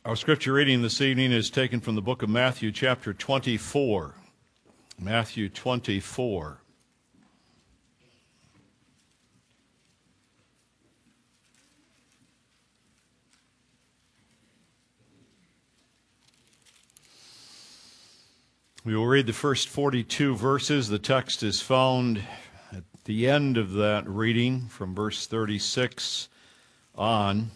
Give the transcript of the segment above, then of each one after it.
Our scripture reading this evening is taken from the book of Matthew, chapter 24. Matthew 24. We will read the first 42 verses. The text is found at the end of that reading from verse 36 on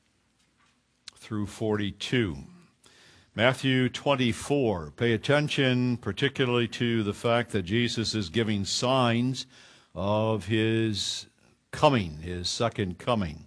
through 42. Matthew 24. Pay attention particularly to the fact that Jesus is giving signs of his coming, his second coming.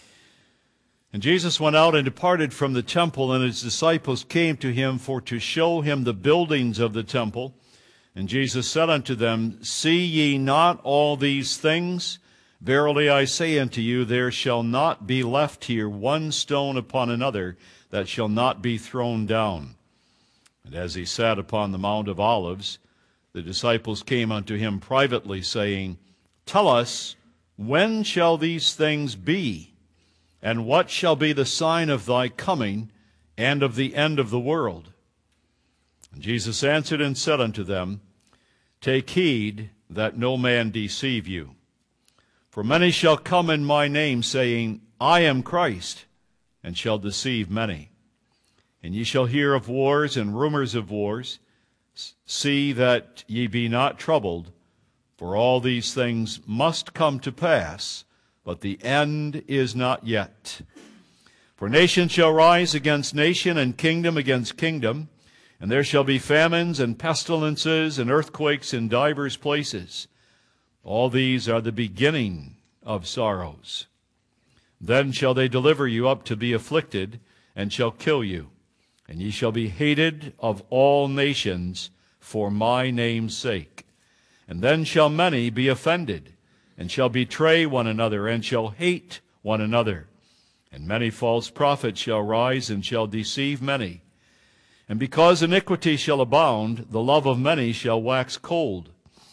And Jesus went out and departed from the temple, and his disciples came to him for to show him the buildings of the temple. And Jesus said unto them, See ye not all these things? Verily I say unto you, there shall not be left here one stone upon another that shall not be thrown down. And as he sat upon the Mount of Olives, the disciples came unto him privately, saying, Tell us, when shall these things be? And what shall be the sign of thy coming and of the end of the world? And Jesus answered and said unto them, Take heed that no man deceive you. For many shall come in my name, saying, I am Christ, and shall deceive many. And ye shall hear of wars and rumors of wars. See that ye be not troubled, for all these things must come to pass, but the end is not yet. For nation shall rise against nation, and kingdom against kingdom, and there shall be famines and pestilences and earthquakes in divers places. All these are the beginning of sorrows. Then shall they deliver you up to be afflicted, and shall kill you. And ye shall be hated of all nations for my name's sake. And then shall many be offended, and shall betray one another, and shall hate one another. And many false prophets shall rise, and shall deceive many. And because iniquity shall abound, the love of many shall wax cold.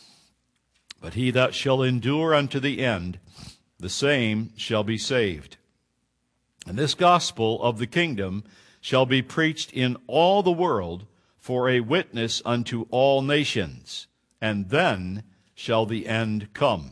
But he that shall endure unto the end, the same shall be saved. And this gospel of the kingdom shall be preached in all the world for a witness unto all nations, and then shall the end come.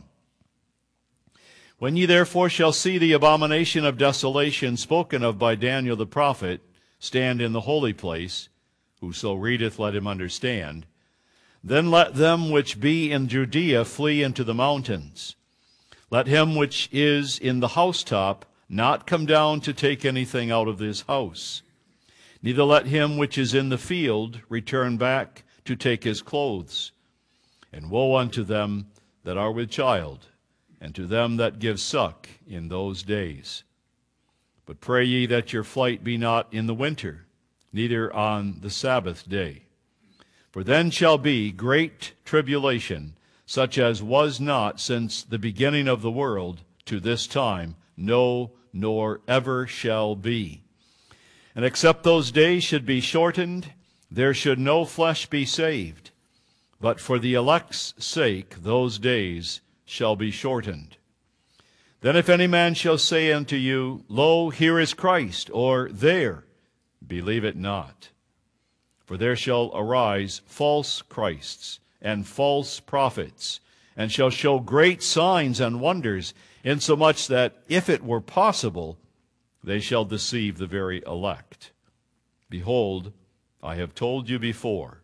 When ye therefore shall see the abomination of desolation spoken of by Daniel the prophet stand in the holy place, whoso readeth, let him understand. Then let them which be in Judea flee into the mountains. Let him which is in the housetop not come down to take anything out of his house. Neither let him which is in the field return back to take his clothes. And woe unto them that are with child, and to them that give suck in those days. But pray ye that your flight be not in the winter, neither on the Sabbath day. For then shall be great tribulation, such as was not since the beginning of the world to this time, no, nor ever shall be. And except those days should be shortened, there should no flesh be saved. But for the elect's sake those days shall be shortened. Then if any man shall say unto you, Lo, here is Christ, or there, believe it not. For there shall arise false Christs and false prophets, and shall show great signs and wonders, insomuch that, if it were possible, they shall deceive the very elect. Behold, I have told you before.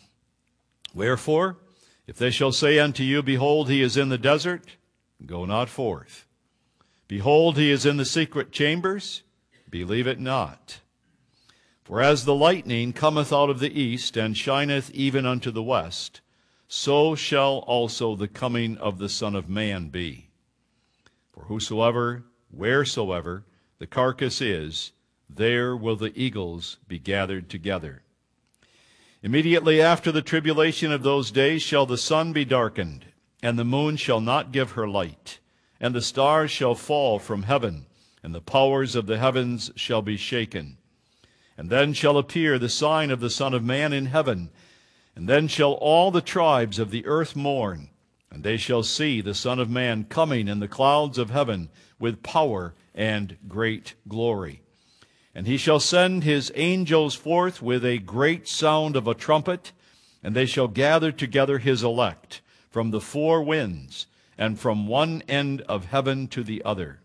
Wherefore, if they shall say unto you, Behold, he is in the desert, go not forth. Behold, he is in the secret chambers, believe it not. For as the lightning cometh out of the east, and shineth even unto the west, so shall also the coming of the Son of Man be. For whosoever, wheresoever the carcass is, there will the eagles be gathered together. Immediately after the tribulation of those days shall the sun be darkened, and the moon shall not give her light, and the stars shall fall from heaven, and the powers of the heavens shall be shaken. And then shall appear the sign of the Son of Man in heaven, and then shall all the tribes of the earth mourn, and they shall see the Son of Man coming in the clouds of heaven with power and great glory. And he shall send his angels forth with a great sound of a trumpet, and they shall gather together his elect from the four winds, and from one end of heaven to the other.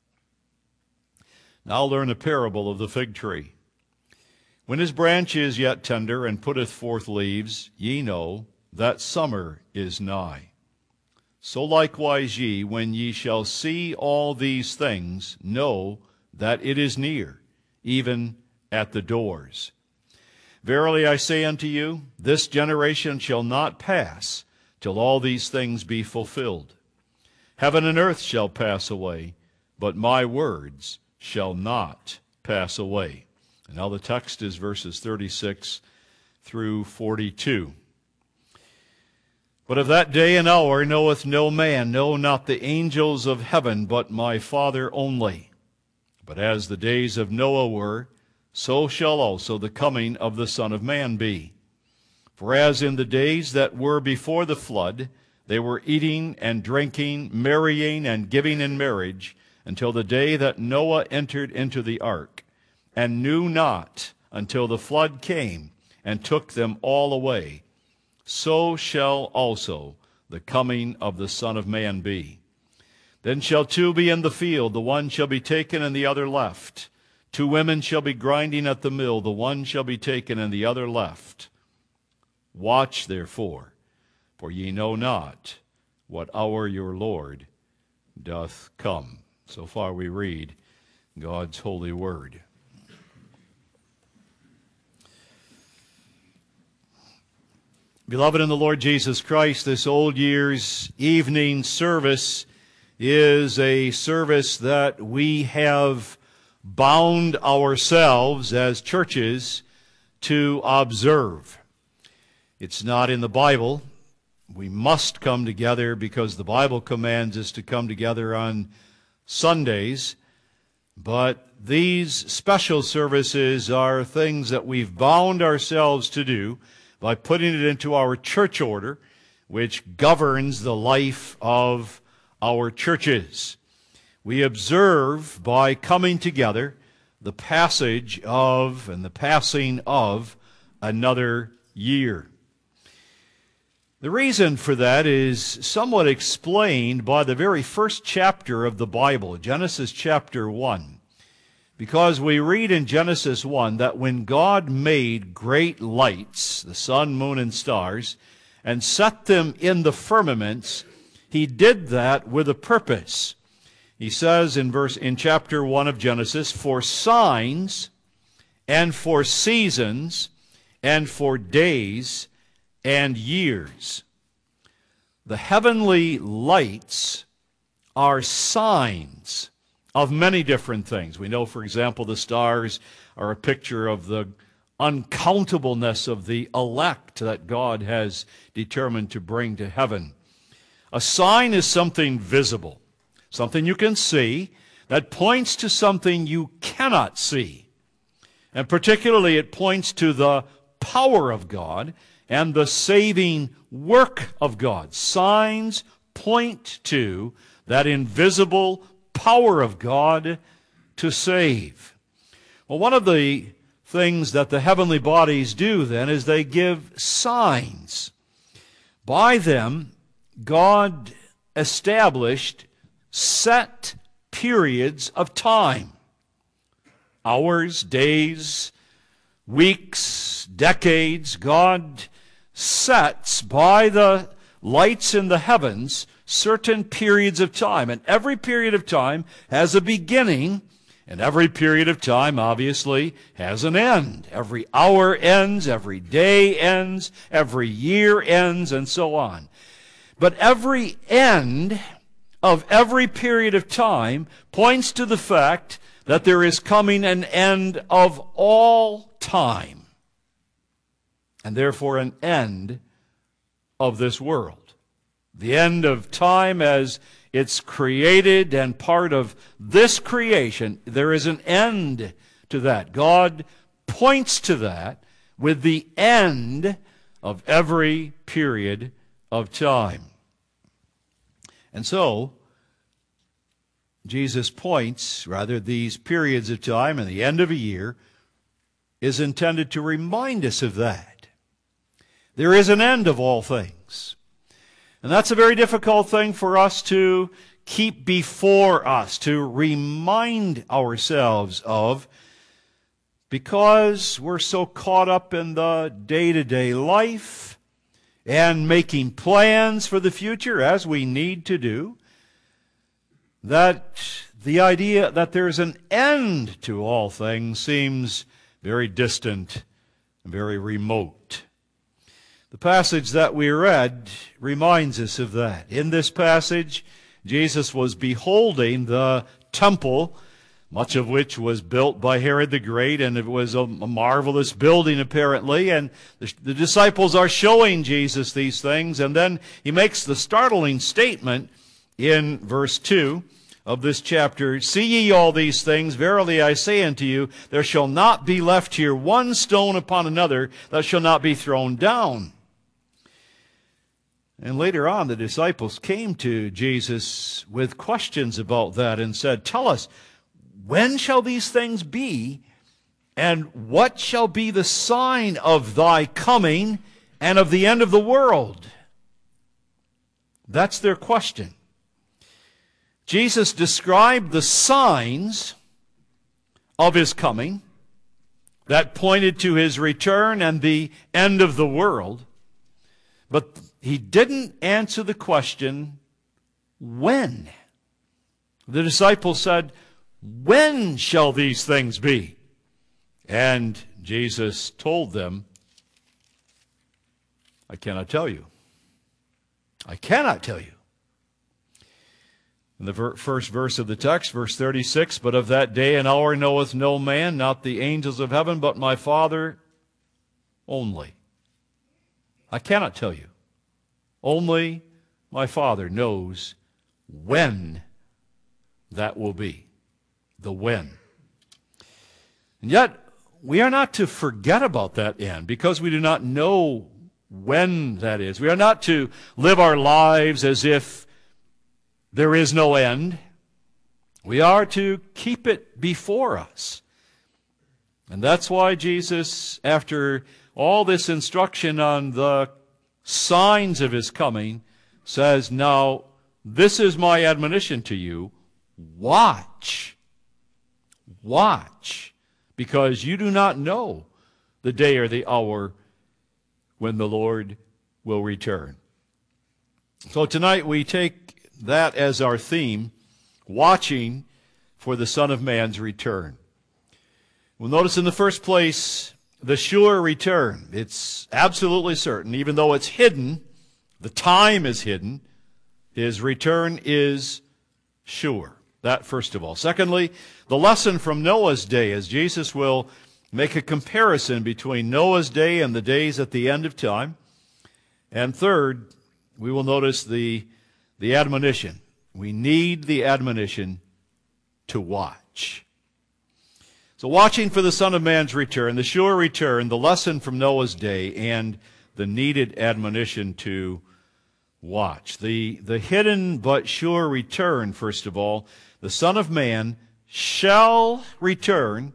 Now learn a parable of the fig tree. When his branch is yet tender, and putteth forth leaves, ye know that summer is nigh. So likewise ye, when ye shall see all these things, know that it is near, even at the doors. Verily I say unto you, this generation shall not pass till all these things be fulfilled. Heaven and earth shall pass away, but my words shall not pass away. And now the text is verses 36 through 42. But of that day and hour knoweth no man, no, not the angels of heaven, but my Father only. But as the days of Noah were, so shall also the coming of the Son of Man be. For as in the days that were before the flood, they were eating and drinking, marrying and giving in marriage, until the day that Noah entered into the ark, and knew not until the flood came and took them all away, so shall also the coming of the Son of Man be. Then shall two be in the field, the one shall be taken and the other left. Two women shall be grinding at the mill, the one shall be taken and the other left. Watch therefore, for ye know not what hour your Lord doth come. So far we read God's holy word. Beloved in the Lord Jesus Christ, this Old Year's evening service is a service that we have bound ourselves as churches to observe. It's not in the Bible. We must come together because the Bible commands us to come together on Sundays. But these special services are things that we've bound ourselves to do by putting it into our church order, which governs the life of our churches. We observe by coming together the passage of and the passing of another year. The reason for that is somewhat explained by the very first chapter of the Bible, Genesis chapter 1. Because we read in Genesis 1 that when God made great lights, the sun, moon, and stars, and set them in the firmaments, he did that with a purpose. He says in chapter 1 of Genesis, for signs and for seasons and for days and years. The heavenly lights are signs of many different things. We know, for example, the stars are a picture of the uncountableness of the elect that God has determined to bring to heaven. A sign is something visible, something you can see that points to something you cannot see. And particularly it points to the power of God and the saving work of God. Signs point to that invisible power of God to save. Well, one of the things that the heavenly bodies do then is they give signs. By them, God established set periods of time. Hours, days, weeks, decades. God sets by the lights in the heavens certain periods of time. And every period of time has a beginning, and every period of time, obviously, has an end. Every hour ends, every day ends, every year ends, and so on. But every end of every period of time points to the fact that there is coming an end of all time, and therefore an end of this world. The end of time as it's created and part of this creation, there is an end to that. God points to that with the end of every period of time. And so, Jesus points, rather, these periods of time and the end of a year is intended to remind us of that. There is an end of all things. And that's a very difficult thing for us to keep before us, to remind ourselves of, because we're so caught up in the day-to-day life and making plans for the future, as we need to do, that the idea that there's an end to all things seems very distant and very remote. The passage that we read reminds us of that. In this passage, Jesus was beholding the temple, much of which was built by Herod the Great, and it was a marvelous building apparently, and the disciples are showing Jesus these things, and then he makes the startling statement in verse 2 of this chapter, "See ye all these things? Verily I say unto you, there shall not be left here one stone upon another that shall not be thrown down." And later on, the disciples came to Jesus with questions about that and said, "Tell us, when shall these things be? And what shall be the sign of thy coming and of the end of the world?" That's their question. Jesus described the signs of his coming that pointed to his return and the end of the world, but he didn't answer the question, when? The disciples said, "When shall these things be?" And Jesus told them, "I cannot tell you. I cannot tell you." In the first verse of the text, verse 36, "But of that day and hour knoweth no man, not the angels of heaven, but my Father only." I cannot tell you. Only my Father knows when that will be. The when. And yet, we are not to forget about that end because we do not know when that is. We are not to live our lives as if there is no end. We are to keep it before us. And that's why Jesus, after all this instruction on the signs of his coming, says, "Now, this is my admonition to you. Watch. Watch. Because you do not know the day or the hour when the Lord will return." So tonight we take that as our theme, watching for the Son of Man's return. We'll notice in the first place the sure return. It's absolutely certain, even though it's hidden, the time is hidden, his return is sure. That first of all. Secondly, the lesson from Noah's day, as Jesus will make a comparison between Noah's day and the days at the end of time. And third, we will notice the admonition. We need the admonition to watch. So watching for the Son of Man's return, the sure return, the lesson from Noah's day, and the needed admonition to watch. The hidden but sure return, first of all, the Son of Man shall return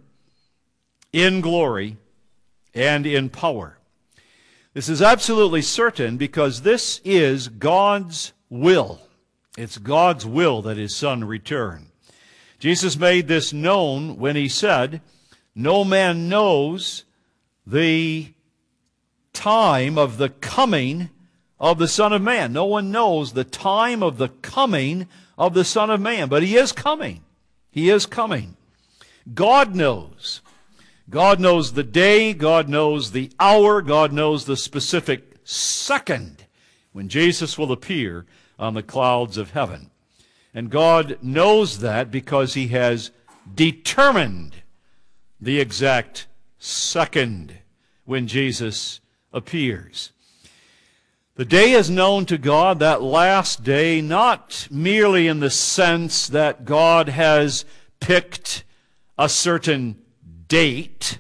in glory and in power. This is absolutely certain because this is God's will. It's God's will that his Son return. Jesus made this known when he said, "No man knows the time of the coming of the Son of Man." No one knows the time of the coming of the Son of Man, but he is coming. He is coming. God knows. God knows the day, God knows the hour, God knows the specific second when Jesus will appear on the clouds of heaven. And God knows that because he has determined the exact second when Jesus appears. The day is known to God, that last day, not merely in the sense that God has picked a certain date,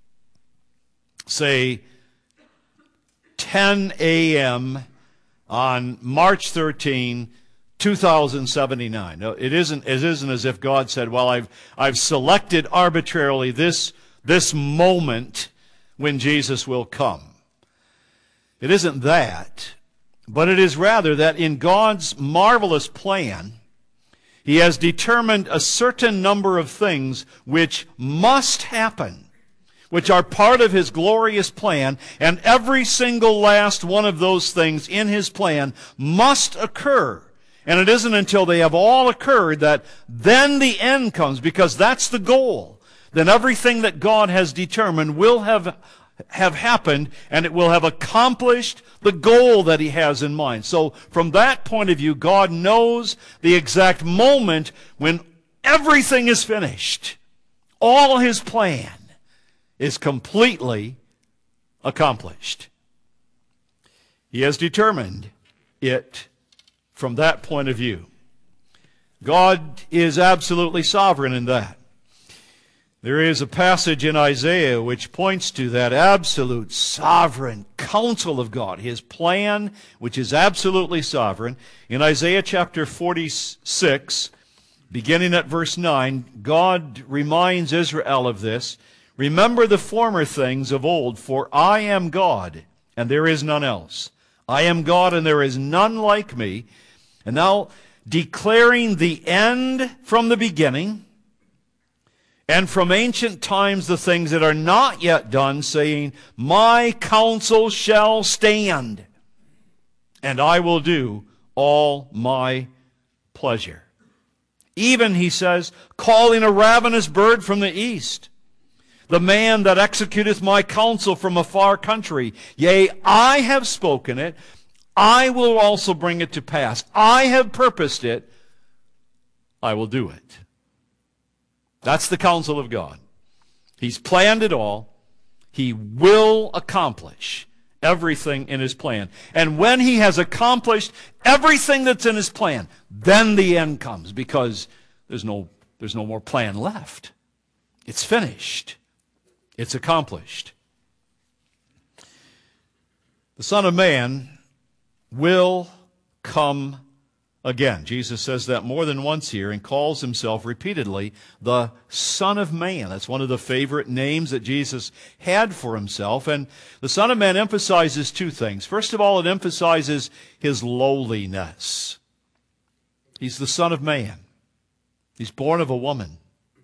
say 10 a.m. on March 13, 2079. No, it isn't as if God said, well, I've selected arbitrarily this moment when Jesus will come. It isn't that, but it is rather that in God's marvelous plan, He has determined a certain number of things which must happen, which are part of His glorious plan, and every single last one of those things in His plan must occur. And it isn't until they have all occurred that then the end comes, because that's the goal. Then everything that God has determined will have happened, and it will have accomplished the goal that He has in mind. So from that point of view, God knows the exact moment when everything is finished. All His plan is completely accomplished. He has determined it from that point of view. God is absolutely sovereign in that. There is a passage in Isaiah which points to that absolute sovereign counsel of God, His plan, which is absolutely sovereign. In Isaiah chapter 46, beginning at verse 9, God reminds Israel of this. Remember the former things of old, for I am God, and there is none else. I am God, and there is none like me. And now, declaring the end from the beginning, and from ancient times the things that are not yet done, saying, my counsel shall stand, and I will do all my pleasure. Even, he says, calling a ravenous bird from the east, the man that executeth my counsel from a far country. Yea, I have spoken it, I will also bring it to pass. I have purposed it, I will do it. That's the counsel of God. He's planned it all. He will accomplish everything in His plan. And when He has accomplished everything that's in His plan, then the end comes, because there's no more plan left. It's finished. It's accomplished. The Son of Man will come again. Jesus says that more than once here and calls Himself repeatedly the Son of Man. That's one of the favorite names that Jesus had for Himself. And the Son of Man emphasizes two things. First of all, it emphasizes His lowliness. He's the Son of Man. He's born of a woman.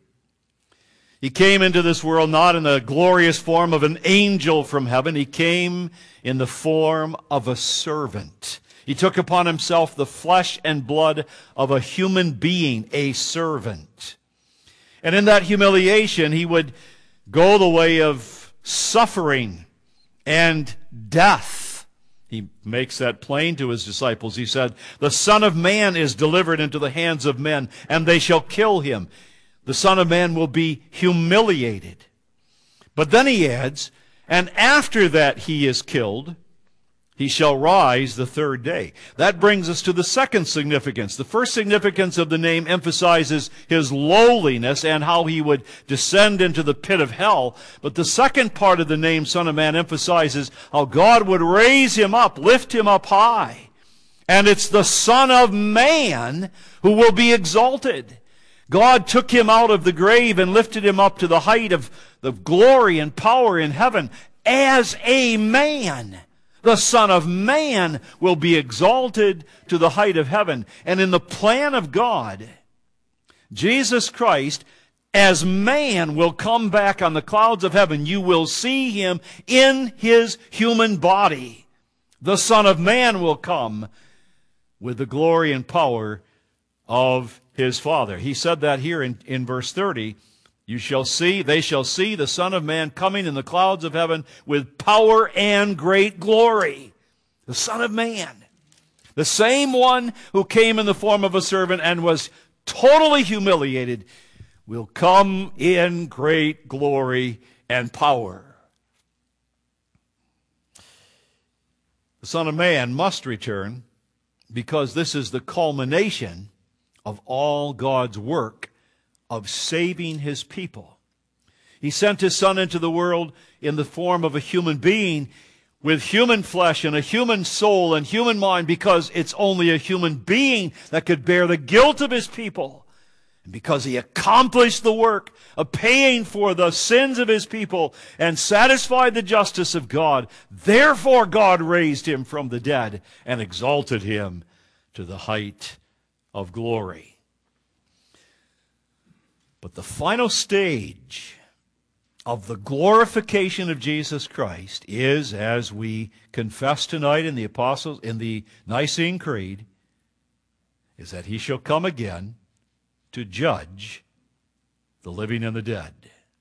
He came into this world not in the glorious form of an angel from heaven. He came in the form of a servant. He took upon Himself the flesh and blood of a human being, a servant. And in that humiliation, He would go the way of suffering and death. He makes that plain to His disciples. He said, the Son of Man is delivered into the hands of men, and they shall kill Him. The Son of Man will be humiliated. But then He adds, and after that He is killed, He shall rise the third day. That brings us to the second significance. The first significance of the name emphasizes His lowliness and how He would descend into the pit of hell. But the second part of the name Son of Man emphasizes how God would raise Him up, lift Him up high. And it's the Son of Man who will be exalted. God took Him out of the grave and lifted Him up to the height of the glory and power in heaven as a man. The Son of Man will be exalted to the height of heaven. And in the plan of God, Jesus Christ, as man, will come back on the clouds of heaven. You will see Him in His human body. The Son of Man will come with the glory and power of His Father. He said that here in verse 30. They shall see the Son of Man coming in the clouds of heaven with power and great glory. The Son of Man. The same one who came in the form of a servant and was totally humiliated will come in great glory and power. The Son of Man must return because this is the culmination of all God's work of saving His people. He sent His Son into the world in the form of a human being with human flesh and a human soul and human mind, because it's only a human being that could bear the guilt of his people. And because he accomplished the work of paying for the sins of his people and satisfied the justice of God, therefore God raised him from the dead and exalted him to the height of glory. But the final stage of the glorification of Jesus Christ is, as we confess tonight in the Nicene Creed, is that he shall come again to judge the living and the dead.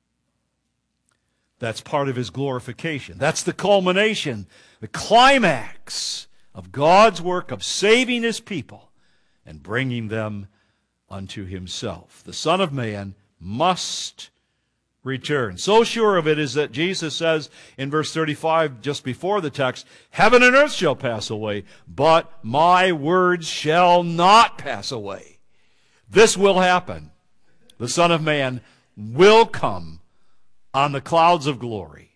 That's part of his glorification. That's the culmination, the climax of God's work of saving his people and bringing them unto himself. The Son of Man must return. So sure of it is that Jesus says in verse 35, just before the text, heaven and earth shall pass away, but my words shall not pass away. This will happen. The Son of Man will come on the clouds of glory.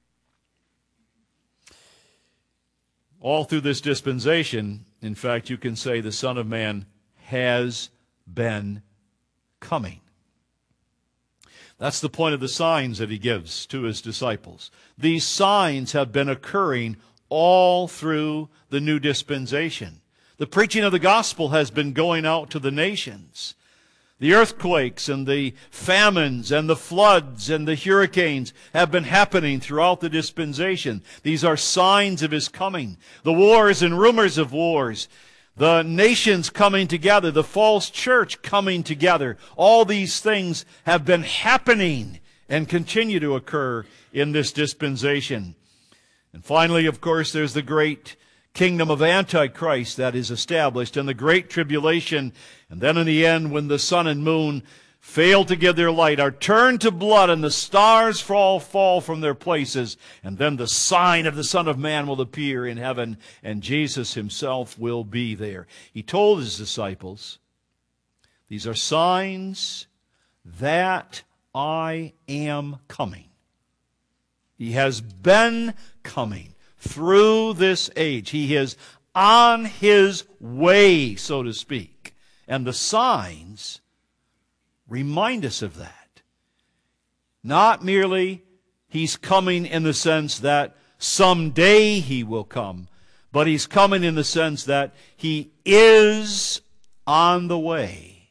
All through this dispensation, in fact, you can say the Son of Man has been coming. That's the point of the signs that he gives to his disciples. These signs have been occurring all through the new dispensation. The preaching of the gospel has been going out to the nations. The earthquakes and the famines and the floods and the hurricanes have been happening throughout the dispensation. These are signs of his coming. The wars and rumors of wars, the nations coming together, the false church coming together. All these things have been happening and continue to occur in this dispensation. And finally, of course, there's the great kingdom of Antichrist that is established and the great tribulation. And then in the end, when the sun and moon fail to give their light, are turned to blood, and the stars fall from their places. And then the sign of the Son of Man will appear in heaven, and Jesus himself will be there. He told his disciples, these are signs that I am coming. He has been coming through this age. He is on his way, so to speak. And the signs remind us of that. Not merely he's coming in the sense that someday he will come, but he's coming in the sense that he is on the way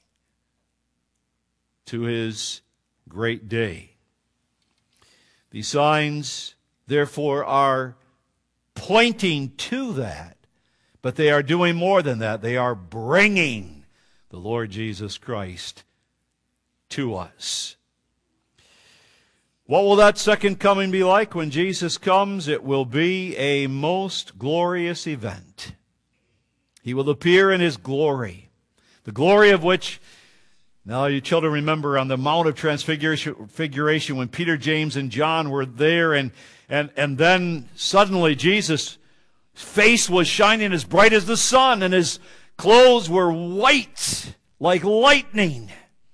to his great day. These signs, therefore, are pointing to that, but they are doing more than that. They are bringing the Lord Jesus Christ to us. What will that second coming be like when Jesus comes? It will be a most glorious event. He will appear in his glory, the glory of which, now you children remember on the Mount of Transfiguration when Peter, James, and John were there, and then suddenly Jesus' face was shining as bright as the sun, and his clothes were white like lightning.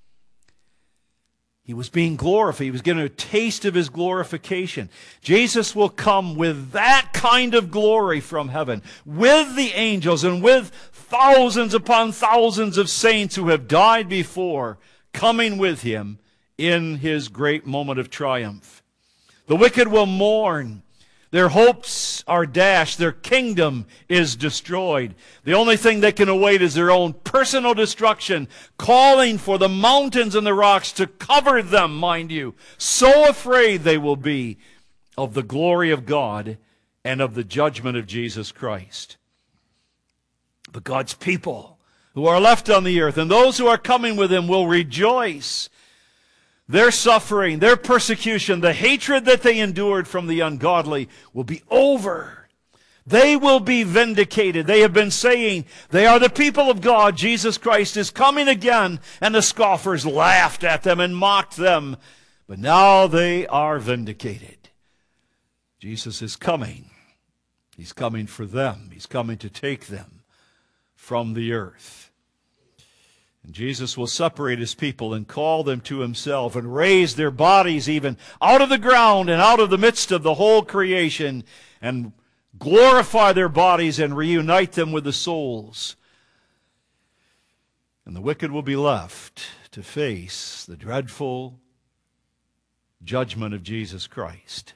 He was being glorified. He was getting a taste of his glorification. Jesus will come with that kind of glory from heaven, with the angels and with thousands upon thousands of saints who have died before, coming with him in his great moment of triumph. The wicked will mourn. Their hopes are dashed. Their kingdom is destroyed. The only thing they can await is their own personal destruction, calling for the mountains and the rocks to cover them, mind you. So afraid they will be of the glory of God and of the judgment of Jesus Christ. But God's people who are left on the earth and those who are coming with him will rejoice. Their suffering, their persecution, the hatred that they endured from the ungodly will be over. They will be vindicated. They have been saying they are the people of God. Jesus Christ is coming again. And the scoffers laughed at them and mocked them. But now they are vindicated. Jesus is coming. He's coming for them. He's coming to take them from the earth. And Jesus will separate his people and call them to himself and raise their bodies even out of the ground and out of the midst of the whole creation and glorify their bodies, and reunite them with the souls. And the wicked will be left to face the dreadful judgment of Jesus Christ.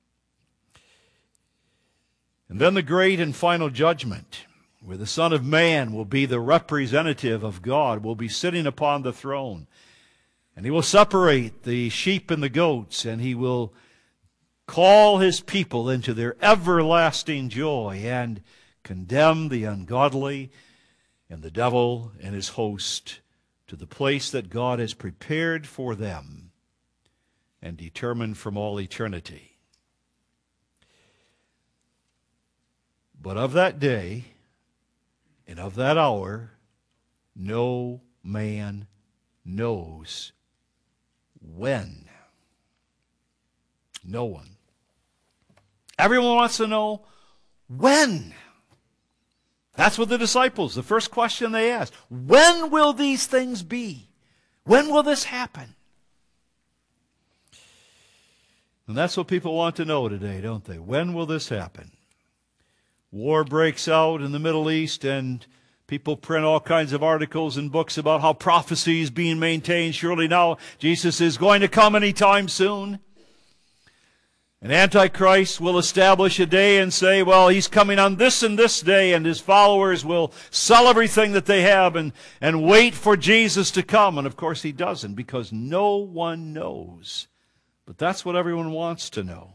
And then the great and final judgment, where the Son of Man will be the representative of God, will be sitting upon the throne. And he will separate the sheep and the goats, and he will call his people into their everlasting joy and condemn the ungodly and the devil and his host to the place that God has prepared for them and determined from all eternity. But of that day and of that hour, no man knows when. No one. Everyone wants to know when. That's what the disciples, the first question they asked. When will these things be? When will this happen? And that's what people want to know today, don't they? When will this happen? War breaks out in the Middle East, and people print all kinds of articles and books about how prophecy is being maintained. Surely now Jesus is going to come anytime soon. And Antichrist will establish a day and say, well, he's coming on this and this day, and his followers will sell everything that they have and wait for Jesus to come. And of course he doesn't, because no one knows. But that's what everyone wants to know.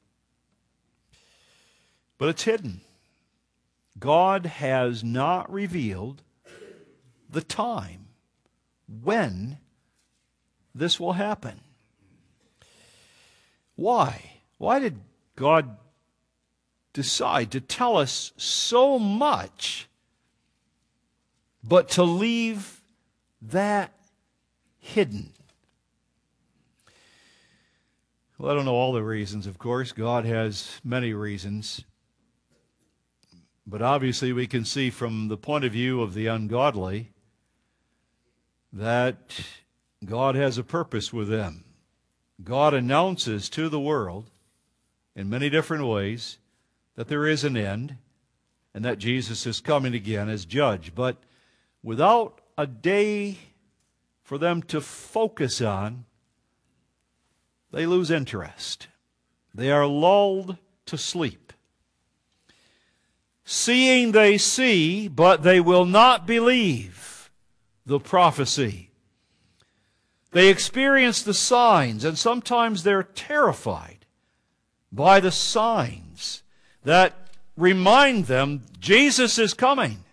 But it's hidden. God has not revealed the time when this will happen. Why? Why did God decide to tell us so much, but to leave that hidden? Well, I don't know all the reasons, of course. God has many reasons. But obviously we can see from the point of view of the ungodly that God has a purpose with them. God announces to the world in many different ways that there is an end and that Jesus is coming again as judge. But without a day for them to focus on, they lose interest. They are lulled to sleep. Seeing they see, but they will not believe the prophecy. They experience the signs, and sometimes they're terrified by the signs that remind them Jesus is coming.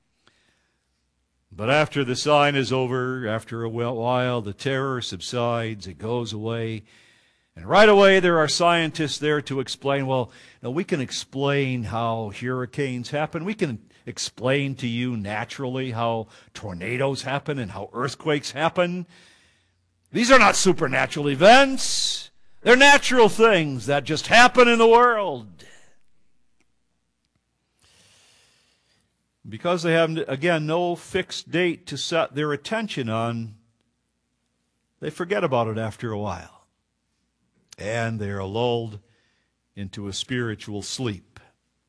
But after the sign is over, after a while, the terror subsides, it goes away. And right away there are scientists there to explain, well, we can explain how hurricanes happen. We can explain to you naturally how tornadoes happen and how earthquakes happen. These are not supernatural events. They're natural things that just happen in the world. Because they have, again, no fixed date to set their attention on, they forget about it after a while. And they are lulled into a spiritual sleep.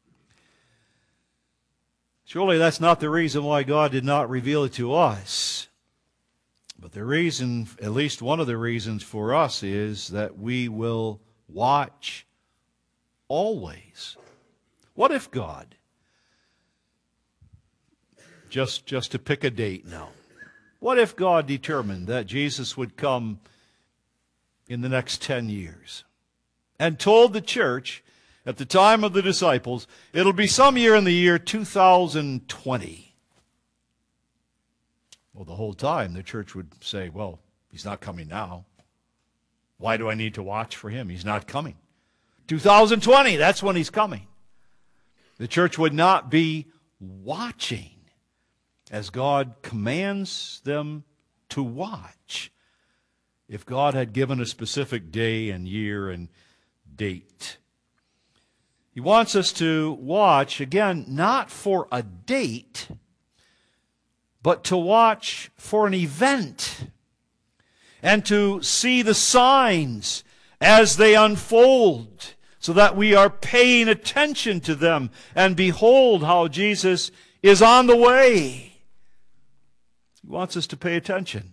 Surely that's not the reason why God did not reveal it to us. But the reason, at least one of the reasons for us, is that we will watch always. What if God, just to pick a date now, what if God determined that Jesus would come in the next 10 years and told the church at the time of the disciples, it'll be some year in the year 2020. Well, the whole time the church would say, well, he's not coming now. Why do I need to watch for him? He's not coming. 2020, that's when he's coming. The church would not be watching as God commands them to watch if God had given a specific day and year and date. He wants us to watch, again, not for a date, but to watch for an event and to see the signs as they unfold so that we are paying attention to them. And behold how Jesus is on the way. He wants us to pay attention.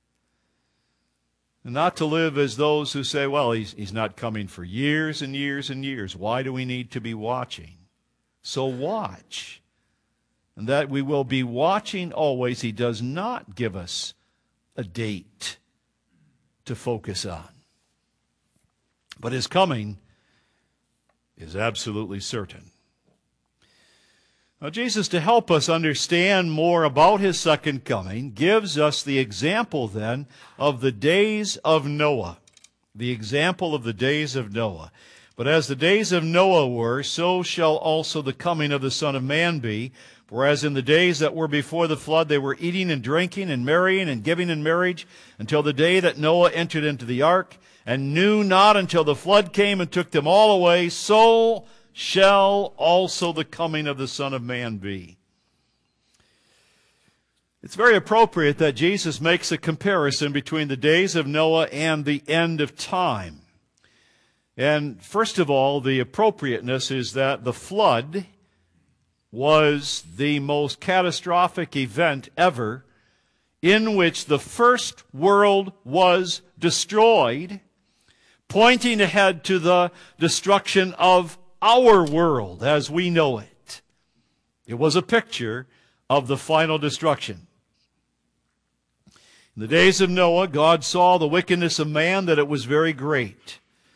And not to live as those who say, well, he's not coming for years and years and years. Why do we need to be watching? So watch. And that we will be watching always. He does not give us a date to focus on. But his coming is absolutely certain. Now, Jesus, to help us understand more about his second coming, gives us the example then of the days of Noah. The example of the days of Noah. But as the days of Noah were, so shall also the coming of the Son of Man be. For as in the days that were before the flood, they were eating and drinking and marrying and giving in marriage until the day that Noah entered into the ark, and knew not until the flood came and took them all away, so shall also the coming of the Son of Man be. It's very appropriate that Jesus makes a comparison between the days of Noah and the end of time. And first of all, the appropriateness is that the flood was the most catastrophic event ever, in which the first world was destroyed, pointing ahead to the destruction of our world as we know it. It was a picture of the final destruction. In the days of Noah, God saw the wickedness of man, that it was very great.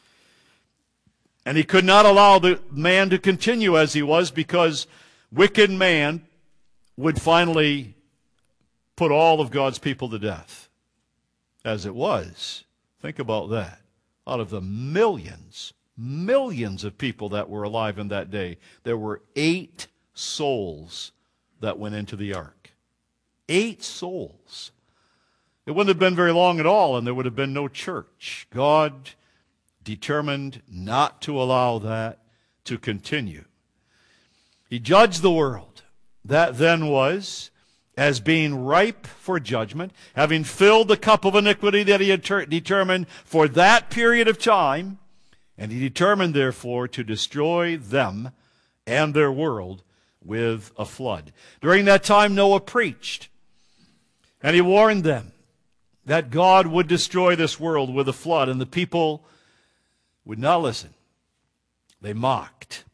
And he could not allow the man to continue as he was, because wicked man would finally put all of God's people to death. As it was, think about that. Out of the millions of people that were alive in that day, there were 8 souls that went into the ark. 8 souls. It wouldn't have been very long at all, and there would have been no church. God determined not to allow that to continue. He judged the world that then was as being ripe for judgment, having filled the cup of iniquity that he had determined for that period of time, and he determined, therefore, to destroy them and their world with a flood. During that time, Noah preached, and he warned them that God would destroy this world with a flood, and the people would not listen. They mocked.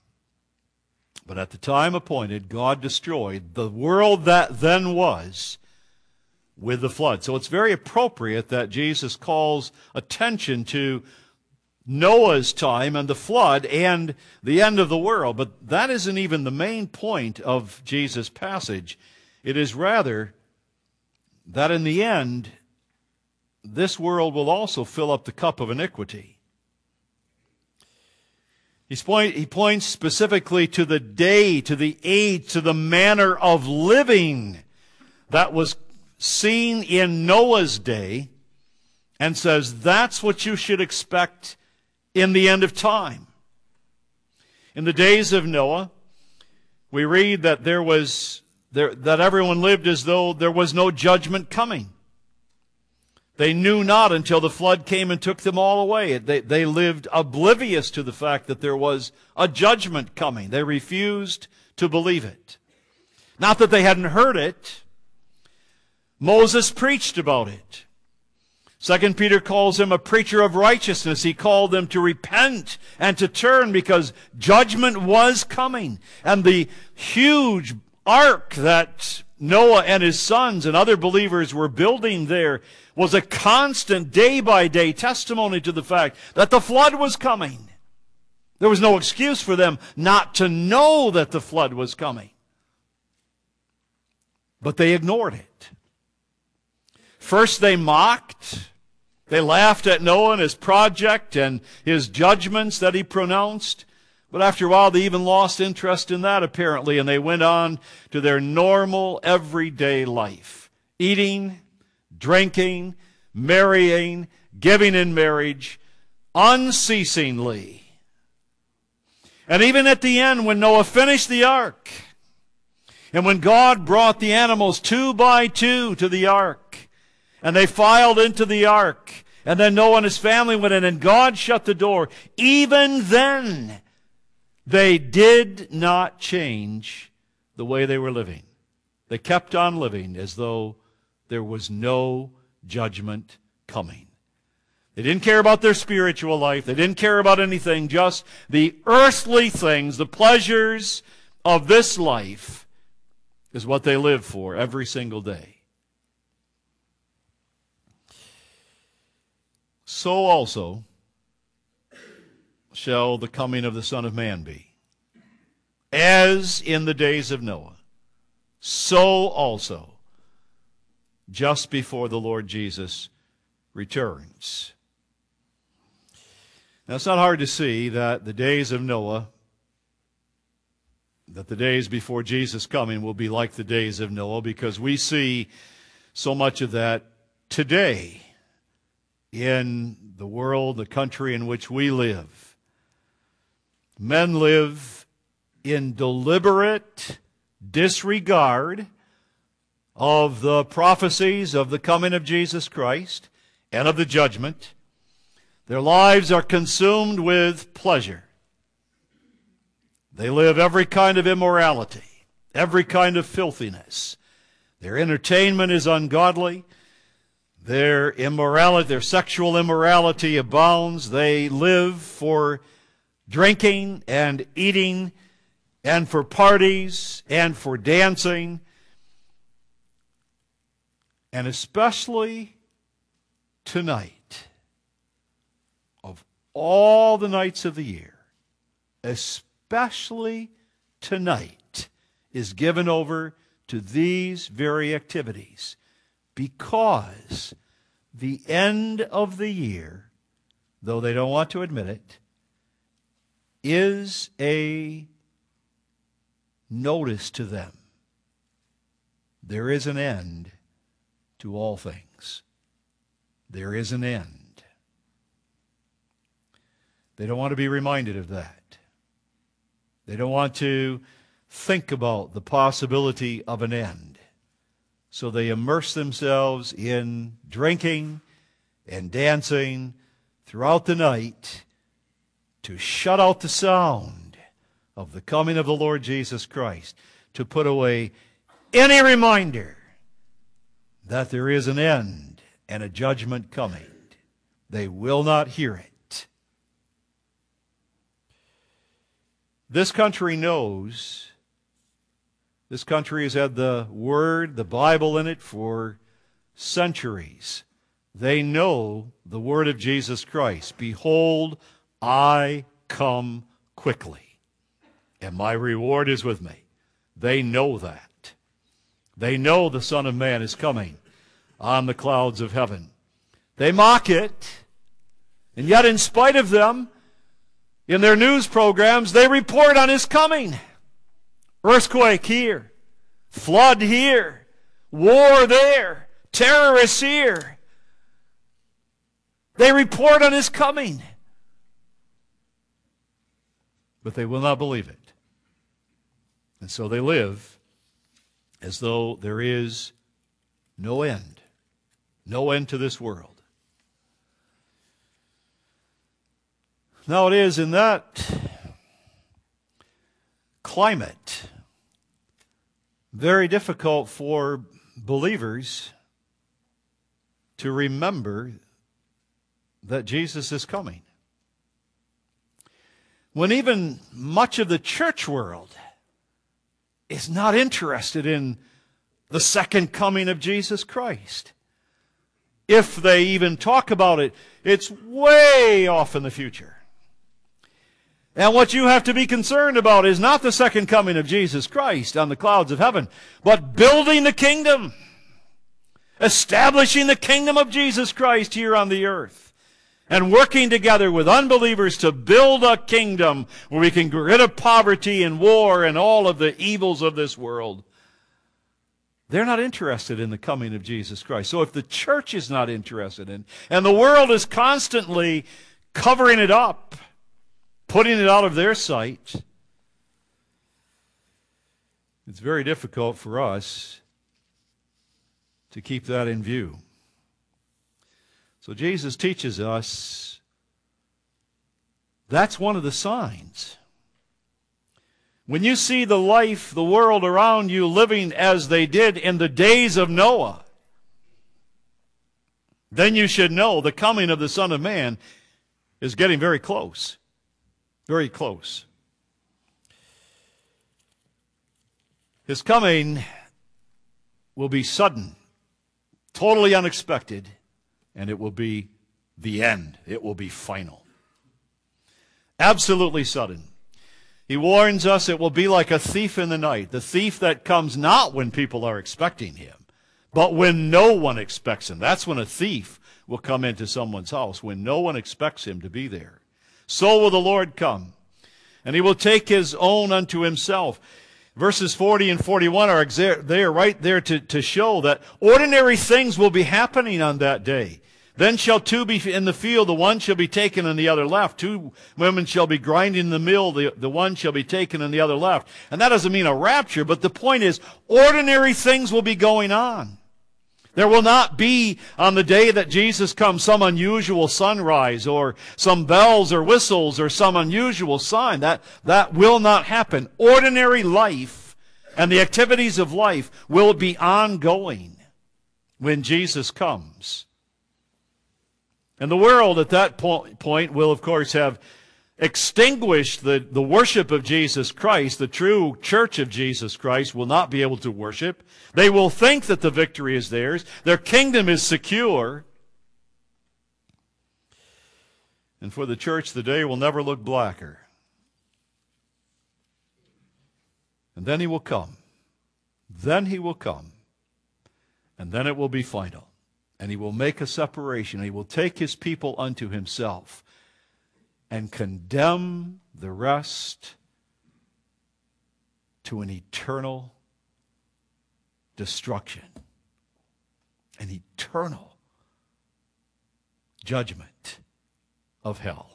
But at the time appointed, God destroyed the world that then was with the flood. So it's very appropriate that Jesus calls attention to Noah's time and the flood and the end of the world. But that isn't even the main point of Jesus' passage. It is rather that in the end, this world will also fill up the cup of iniquity. He points specifically to the day, to the age, to the manner of living that was seen in Noah's day, and says that's what you should expect in the end of time. In the days of Noah, we read that that everyone lived as though there was no judgment coming. They knew not until the flood came and took them all away. They lived oblivious to the fact that there was a judgment coming. They refused to believe it. Not that they hadn't heard it. Moses preached about it. 2 Peter calls him a preacher of righteousness. He called them to repent and to turn, because judgment was coming. And the huge ark that Noah and his sons and other believers were building there was a constant day-by-day testimony to the fact that the flood was coming. There was no excuse for them not to know that the flood was coming. But they ignored it. First they mocked. They laughed at Noah and his project and his judgments that he pronounced. But after a while, they even lost interest in that, apparently, and they went on to their normal, everyday life. Eating, drinking, marrying, giving in marriage, unceasingly. And even at the end, when Noah finished the ark, and when God brought the animals 2 by 2 to the ark, and they filed into the ark, And then Noah and his family went in, and God shut the door. Even then, they did not change the way they were living. They kept on living as though there was no judgment coming. They didn't care about their spiritual life. They didn't care about anything, just the earthly things, the pleasures of this life is what they live for every single day. So also shall the coming of the Son of Man be. As in the days of Noah, so also just before the Lord Jesus returns. Now, it's not hard to see that the days of Noah, that the days before Jesus' coming will be like the days of Noah, because we see so much of that today in the world, the country in which we live. Men live in deliberate disregard of the prophecies of the coming of Jesus Christ and of the judgment. Their lives are consumed with pleasure. They live every kind of immorality, every kind of filthiness. Their entertainment is ungodly. Their immorality, their sexual immorality abounds. They live for drinking and eating and for parties and for dancing. And especially tonight, of all the nights of the year, especially tonight, is given over to these very activities, because the end of the year, though they don't want to admit it, is a notice to them. There is an end to all things. There is an end. They don't want to be reminded of that. They don't want to think about the possibility of an end. So they immerse themselves in drinking and dancing throughout the night to shut out the sound of the coming of the Lord Jesus Christ, to put away any reminder that there is an end and a judgment coming. They will not hear it. This country knows. This country has had the Word, the Bible in it for centuries. They know the Word of Jesus Christ. Behold, I come quickly, and my reward is with me. They know that. They know the Son of Man is coming on the clouds of heaven. They mock it, and yet in spite of them, in their news programs, they report on His coming. Earthquake here, flood here, war there, terrorists here. They report on His coming. But they will not believe it. And so they live as though there is no end to this world. Now it is in that climate very difficult for believers to remember that Jesus is coming. When even much of the church world is not interested in the second coming of Jesus Christ. If they even talk about it, it's way off in the future. And what you have to be concerned about is not the second coming of Jesus Christ on the clouds of heaven, but building the kingdom, establishing the kingdom of Jesus Christ here on the earth, and working together with unbelievers to build a kingdom where we can get rid of poverty and war and all of the evils of this world. They're not interested in the coming of Jesus Christ. So if the church is not interested in, and the world is constantly covering it up, putting it out of their sight, it's very difficult for us to keep that in view. So Jesus teaches us that's one of the signs. When you see the life, the world around you living as they did in the days of Noah, then you should know the coming of the Son of Man is getting very close. Very close. His coming will be sudden, totally unexpected, and it will be the end. It will be final. Absolutely sudden. He warns us it will be like a thief in the night, the thief that comes not when people are expecting him, but when no one expects him. That's when a thief will come into someone's house, when no one expects him to be there. So will the Lord come, and he will take his own unto himself. Verses 40 and 41 are there, right there to show that ordinary things will be happening on that day. Then shall two be in the field, the one shall be taken and the other left. Two women shall be grinding in the mill, the one shall be taken and the other left. And that doesn't mean a rapture, but the point is, ordinary things will be going on. There will not be, on the day that Jesus comes, some unusual sunrise or some bells or whistles or some unusual sign. That will not happen. Ordinary life and the activities of life will be ongoing when Jesus comes. And the world at that point will, of course, have extinguished the worship of Jesus Christ. The true church of Jesus Christ will not be able to worship. They will think that the victory is theirs. Their kingdom is secure. And for the church, the day will never look blacker. And then he will come. Then he will come. And then it will be final. And he will make a separation. He will take his people unto himself and condemn the rest to an eternal destruction, an eternal judgment of hell.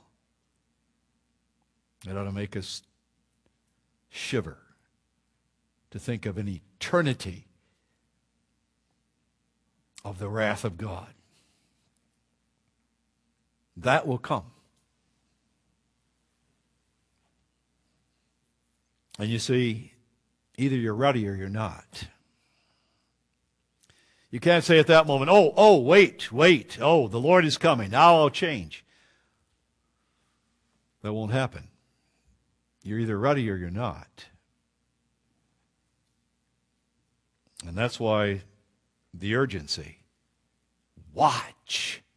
It ought to make us shiver to think of an eternity of the wrath of God. That will come. And you see, either you're ready or you're not. You can't say at that moment, wait, the Lord is coming, now I'll change. That won't happen. You're either ready or you're not. And that's why the urgency. Watch.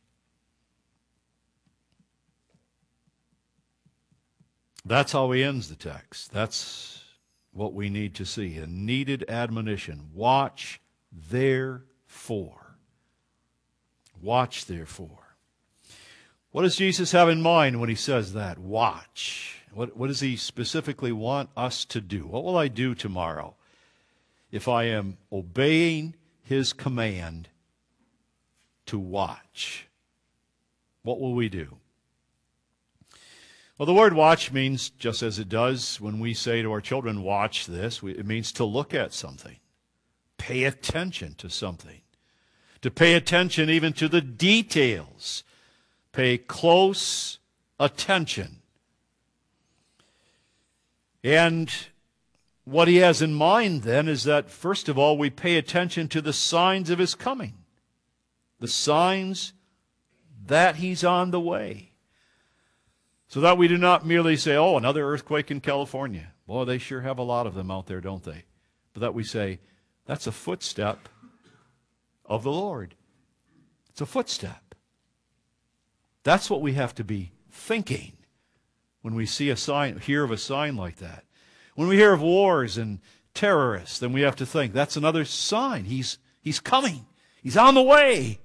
That's how he ends the text. That's what we need to see. A needed admonition. Watch therefore. Watch therefore. What does Jesus have in mind when he says that? Watch. What does he specifically want us to do? What will I do tomorrow if I am obeying his command to watch? What will we do? Well, the word watch means, just as it does when we say to our children, watch this, it means to look at something, pay attention to something, to pay attention even to the details, pay close attention. And what he has in mind then is that, first of all, we pay attention to the signs of his coming, the signs that he's on the way. So that we do not merely say, another earthquake in California. Boy, they sure have a lot of them out there, don't they? But that we say, that's a footstep of the Lord. It's a footstep. That's what we have to be thinking when we see a sign, hear of a sign like that. When we hear of wars and terrorists, then we have to think, that's another sign. He's coming. He's on the way.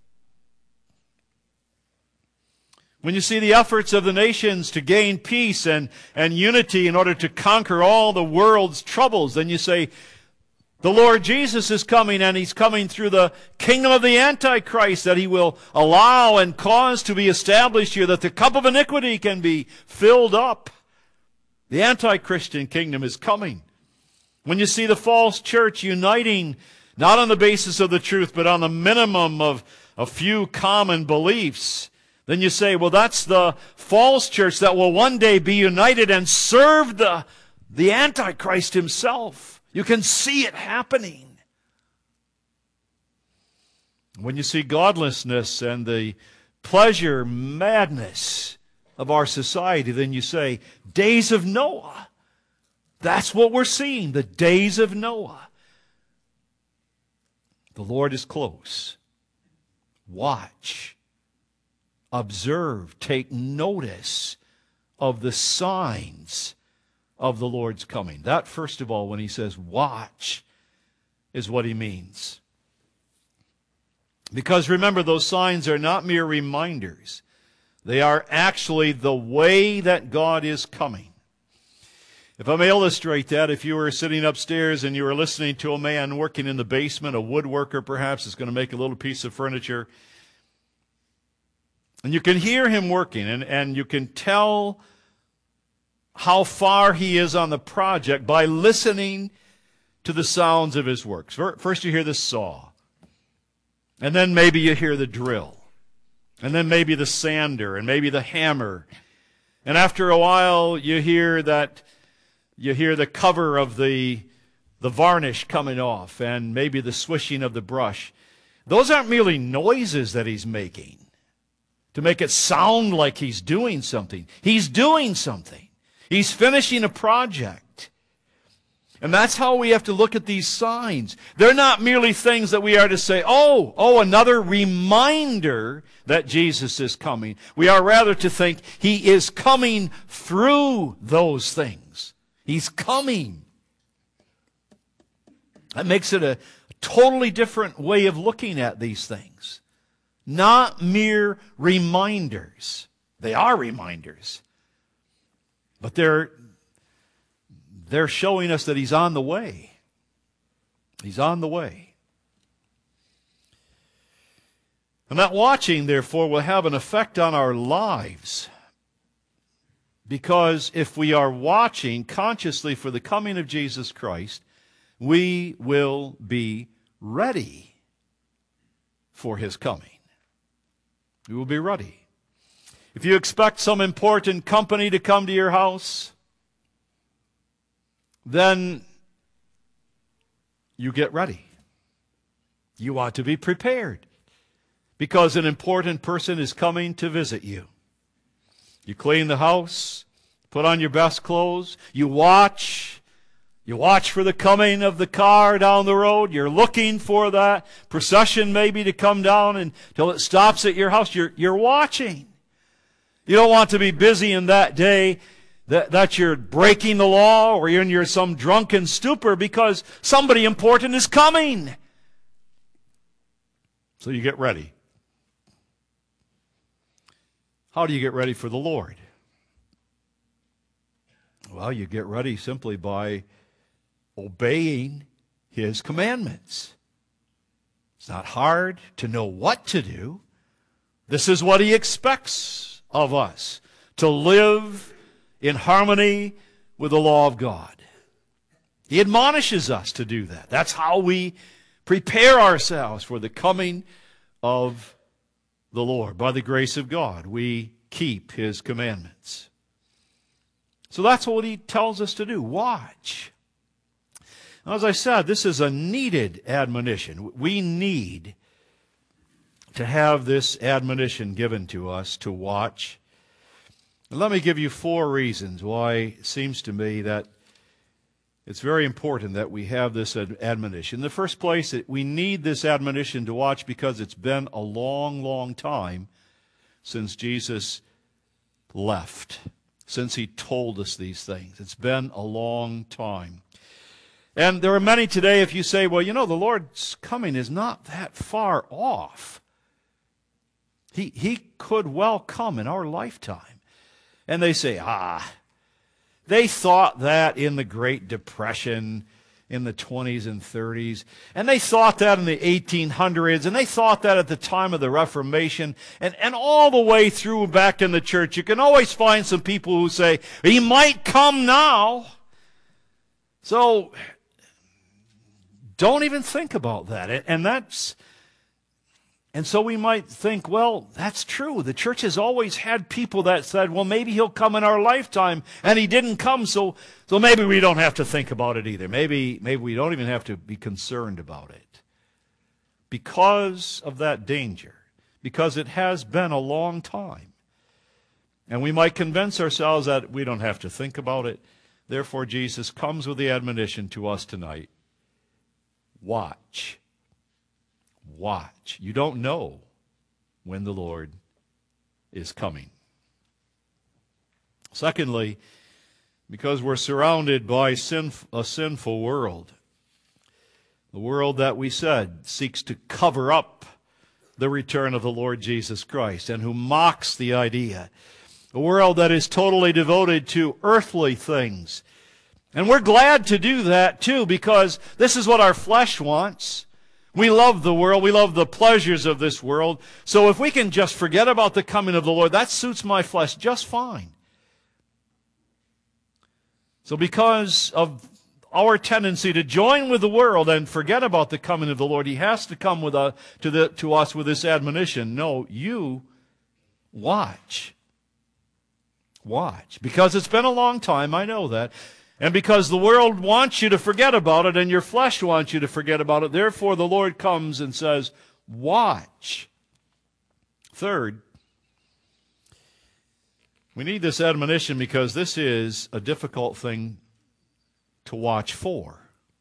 When you see the efforts of the nations to gain peace and unity in order to conquer all the world's troubles, then you say, the Lord Jesus is coming, and he's coming through the kingdom of the Antichrist that he will allow and cause to be established here, that the cup of iniquity can be filled up. The anti-Christian kingdom is coming. When you see the false church uniting, not on the basis of the truth, but on the minimum of a few common beliefs, then you say, well, that's the false church that will one day be united and serve the Antichrist himself. You can see it happening. When you see godlessness and the pleasure madness of our society, then you say, days of Noah. That's what we're seeing, the days of Noah. The Lord is close. Watch, observe, take notice of the signs of the Lord's coming. That, first of all, when he says watch, is what he means. Because remember, those signs are not mere reminders. They are actually the way that God is coming. If I may illustrate that, if you were sitting upstairs and you were listening to a man working in the basement, a woodworker perhaps is going to make a little piece of furniture, and you can hear him working, and you can tell how far he is on the project by listening to the sounds of his works. First you hear the saw, and then maybe you hear the drill, and then maybe the sander, and maybe the hammer. And after a while you hear the cover of the varnish coming off, and maybe the swishing of the brush. Those aren't merely noises that he's making to make it sound like he's doing something. He's doing something. He's finishing a project. And that's how we have to look at these signs. They're not merely things that we are to say, oh, another reminder that Jesus is coming. We are rather to think he is coming through those things. He's coming. That makes it a totally different way of looking at these things. Not mere reminders. They are reminders. But they're showing us that he's on the way. He's on the way. And that watching, therefore, will have an effect on our lives. Because if we are watching consciously for the coming of Jesus Christ, we will be ready for his coming. We will be ready. If you expect some important company to come to your house, then you get ready. You ought to be prepared because an important person is coming to visit you. You clean the house, put on your best clothes, you watch for the coming of the car down the road. You're looking for that procession maybe to come down until it stops at your house. You're watching. You don't want to be busy in that day that you're breaking the law or you're in some drunken stupor because somebody important is coming. So you get ready. How do you get ready for the Lord? Well, you get ready simply by obeying his commandments. It's not hard to know what to do. This is what he expects of us, to live in harmony with the law of God. He admonishes us to do that. That's how we prepare ourselves for the coming of the Lord. By the grace of God, we keep his commandments. So that's what he tells us to do. Watch. Now, as I said, this is a needed admonition. We need to have this admonition given to us to watch. And let me give you 4 reasons why it seems to me that it's very important that we have this admonition. In the first place, we need this admonition to watch because it's been a long, long time since Jesus left, since he told us these things. It's been a long time. And there are many today, if you say, well, the Lord's coming is not that far off. He could well come in our lifetime. And they say, they thought that in the Great Depression in the 20s and 30s, and they thought that in the 1800s, and they thought that at the time of the Reformation, and all the way through back in the church. You can always find some people who say, he might come now. So don't even think about that. And And so we might think, well, that's true. The church has always had people that said, well, maybe he'll come in our lifetime, and he didn't come, so maybe we don't have to think about it either. Maybe we don't even have to be concerned about it. Because of that danger, because it has been a long time. And we might convince ourselves that we don't have to think about it. Therefore, Jesus comes with the admonition to us tonight. Watch. Watch. You don't know when the Lord is coming. Secondly, because we're surrounded by a sinful world. The world that we said seeks to cover up the return of the Lord Jesus Christ and who mocks the idea. A world that is totally devoted to earthly things. And we're glad to do that too, because this is what our flesh wants. We love the world. We love the pleasures of this world. So if we can just forget about the coming of the Lord, that suits my flesh just fine. So because of our tendency to join with the world and forget about the coming of the Lord, he has to come to us with this admonition. No, you watch. Watch. Because it's been a long time, I know that. And because the world wants you to forget about it and your flesh wants you to forget about it, therefore the Lord comes and says, watch. Third, we need this admonition because this is a difficult thing to watch for.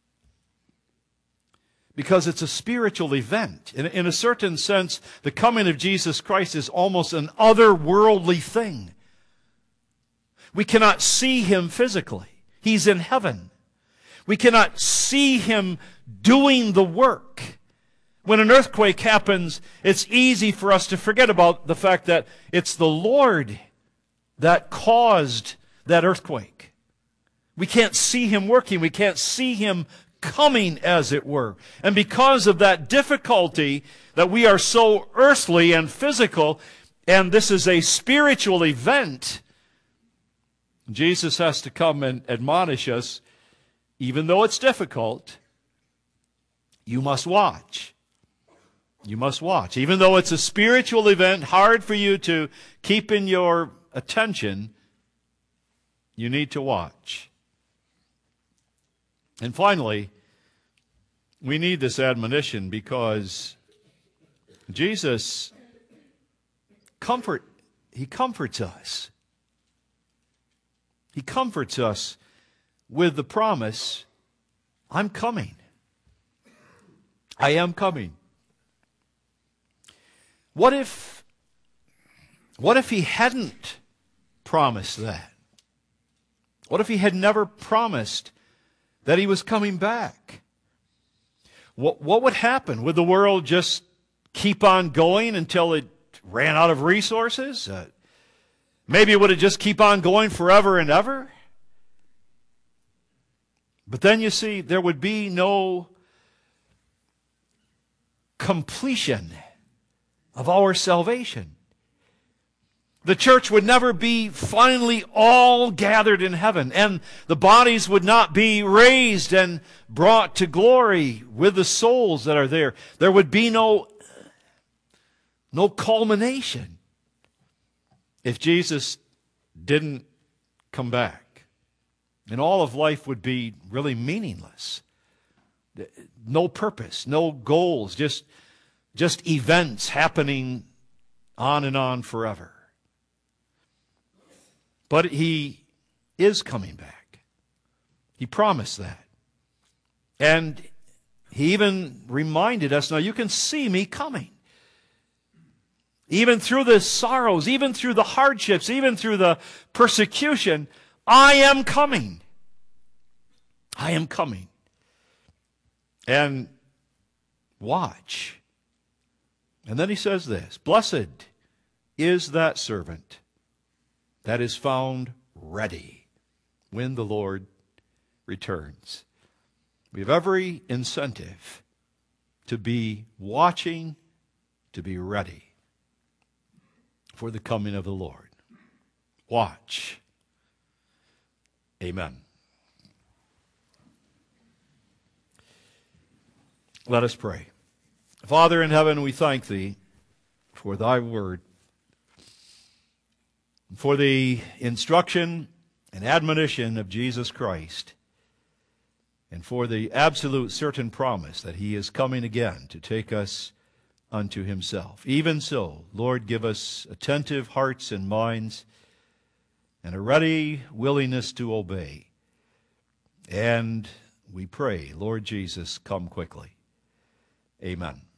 Because it's a spiritual event. In a certain sense, the coming of Jesus Christ is almost an otherworldly thing. We cannot see him physically. He's in heaven. We cannot see him doing the work. When an earthquake happens, it's easy for us to forget about the fact that it's the Lord that caused that earthquake. We can't see him working. We can't see him coming, as it were. And because of that difficulty that we are so earthly and physical, and this is a spiritual event, Jesus has to come and admonish us, even though it's difficult, you must watch. You must watch. Even though it's a spiritual event, hard for you to keep in your attention, you need to watch. And finally, we need this admonition because Jesus he comforts us. He comforts us with the promise, I'm coming. I am coming. What if he hadn't promised that? What if he had never promised that he was coming back? What would happen? Would the world just keep on going until it ran out of resources? Maybe would it just keep on going forever and ever? But then you see, there would be no completion of our salvation. The church would never be finally all gathered in heaven, and the bodies would not be raised and brought to glory with the souls that are there. There would be no culmination if Jesus didn't come back. And all of life would be really meaningless. No purpose, no goals, just events happening on and on forever. But he is coming back. He promised that. And he even reminded us, now you can see me coming. Even through the sorrows, even through the hardships, even through the persecution, I am coming. I am coming. And watch. And then he says this, blessed is that servant that is found ready when the Lord returns. We have every incentive to be watching, to be ready for the coming of the Lord. Watch. Amen. Let us pray. Father in heaven, we thank thee for thy word, for the instruction and admonition of Jesus Christ, and for the absolute certain promise that he is coming again to take us unto himself. Even so, Lord, give us attentive hearts and minds and a ready willingness to obey. And we pray, Lord Jesus, come quickly. Amen.